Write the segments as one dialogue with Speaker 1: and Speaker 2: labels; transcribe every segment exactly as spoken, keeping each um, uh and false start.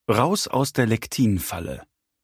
Speaker 1: Raus aus der Lektinfalle.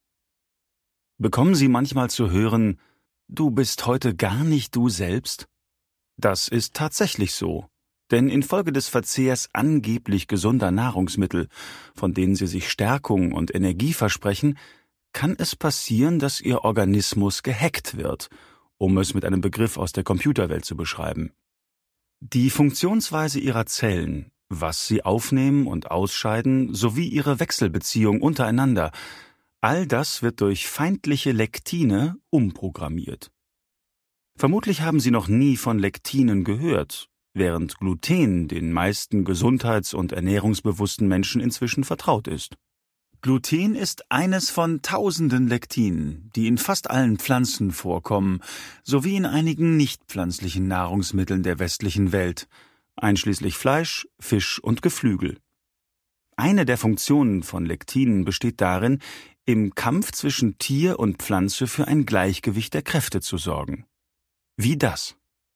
Speaker 1: Bekommen Sie manchmal zu hören, du bist heute gar nicht du selbst? Das ist tatsächlich so, denn infolge des Verzehrs angeblich gesunder Nahrungsmittel, von denen Sie sich Stärkung und Energie versprechen, kann es passieren, dass Ihr Organismus gehackt wird, um es mit einem Begriff aus der Computerwelt zu beschreiben. Die Funktionsweise Ihrer Zellen, was sie aufnehmen und ausscheiden, sowie ihre Wechselbeziehung untereinander, all das wird durch feindliche Lektine umprogrammiert. Vermutlich haben Sie noch nie von Lektinen gehört, während Gluten den meisten gesundheits- und ernährungsbewussten Menschen inzwischen vertraut ist. Gluten ist eines von tausenden Lektinen, die in fast allen Pflanzen vorkommen, sowie in einigen nichtpflanzlichen Nahrungsmitteln der westlichen Welt, einschließlich Fleisch, Fisch und Geflügel. Eine der Funktionen von Lektinen besteht darin, im Kampf zwischen Tier und Pflanze für ein Gleichgewicht der Kräfte zu sorgen. Wie das?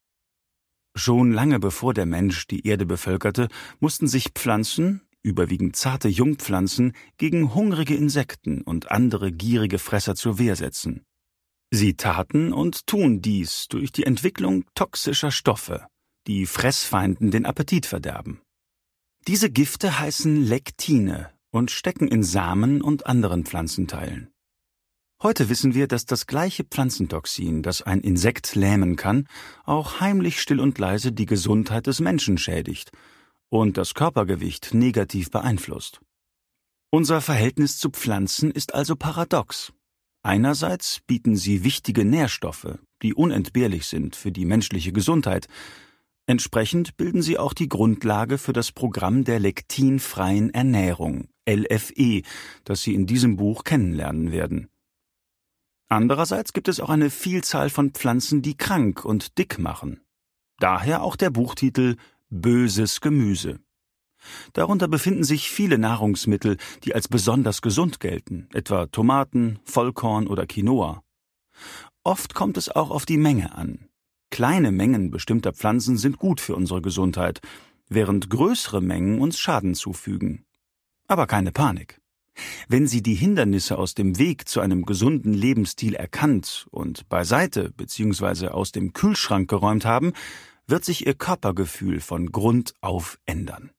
Speaker 1: Schon lange bevor der Mensch die Erde bevölkerte, mussten sich Pflanzen, überwiegend zarte Jungpflanzen, gegen hungrige Insekten und andere gierige Fresser zur Wehr setzen. Sie taten und tun dies durch die Entwicklung toxischer Stoffe, die Fressfeinden den Appetit verderben. Diese Gifte heißen Lektine und stecken in Samen und anderen Pflanzenteilen. Heute wissen wir, dass das gleiche Pflanzentoxin, das ein Insekt lähmen kann, auch heimlich still und leise die Gesundheit des Menschen schädigt und das Körpergewicht negativ beeinflusst. Unser Verhältnis zu Pflanzen ist also paradox. Einerseits bieten sie wichtige Nährstoffe, die unentbehrlich sind für die menschliche Gesundheit. Entsprechend bilden sie auch die Grundlage für das Programm der lektinfreien Ernährung, L F E, das Sie in diesem Buch kennenlernen werden. Andererseits gibt es auch eine Vielzahl von Pflanzen, die krank und dick machen. Daher auch der Buchtitel »Böses Gemüse«. Darunter befinden sich viele Nahrungsmittel, die als besonders gesund gelten, etwa Tomaten, Vollkorn oder Quinoa. Oft kommt es auch auf die Menge an. Kleine Mengen bestimmter Pflanzen sind gut für unsere Gesundheit, während größere Mengen uns Schaden zufügen. Aber keine Panik. Wenn Sie die Hindernisse aus dem Weg zu einem gesunden Lebensstil erkannt und beiseite bzw. aus dem Kühlschrank geräumt haben, wird sich Ihr Körpergefühl von Grund auf ändern.